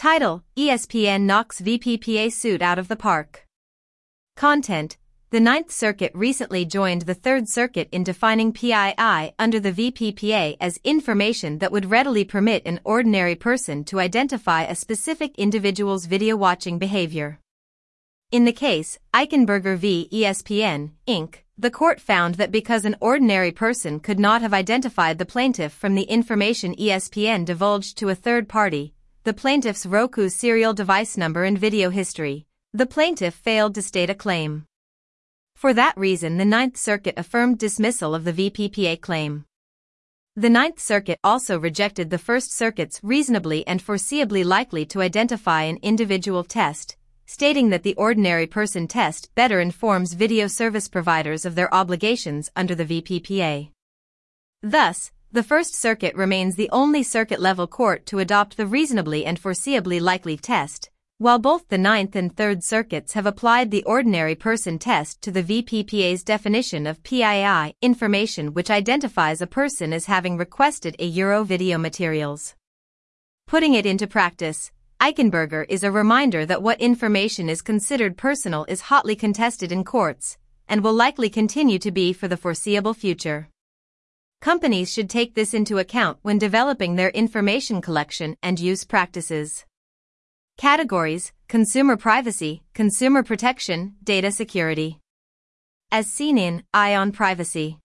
Title: ESPN knocks VPPA suit out of the park. Content: The Ninth Circuit recently joined the Third Circuit in defining PII under the VPPA as information that would readily permit an ordinary person to identify a specific individual's video watching behavior. In the case, Eichenberger v. ESPN, Inc., the court found that because an ordinary person could not have identified the plaintiff from the information ESPN divulged to a third party, the plaintiff's Roku serial device number and video history, the plaintiff failed to state a claim. For that reason, the Ninth Circuit affirmed dismissal of the VPPA claim. The Ninth Circuit also rejected the First Circuit's reasonably and foreseeably likely to identify an individual test, stating that the ordinary person test better informs video service providers of their obligations under the VPPA. Thus, the First Circuit remains the only circuit-level court to adopt the reasonably and foreseeably likely test, while both the Ninth and Third Circuits have applied the ordinary person test to the VPPA's definition of PII, information which identifies a person as having requested a Euro video materials. Putting it into practice, Eichenberger is a reminder that what information is considered personal is hotly contested in courts, and will likely continue to be for the foreseeable future. Companies should take this into account when developing their information collection and use practices. Categories: consumer privacy, consumer protection, data security. As seen in Eye on Privacy.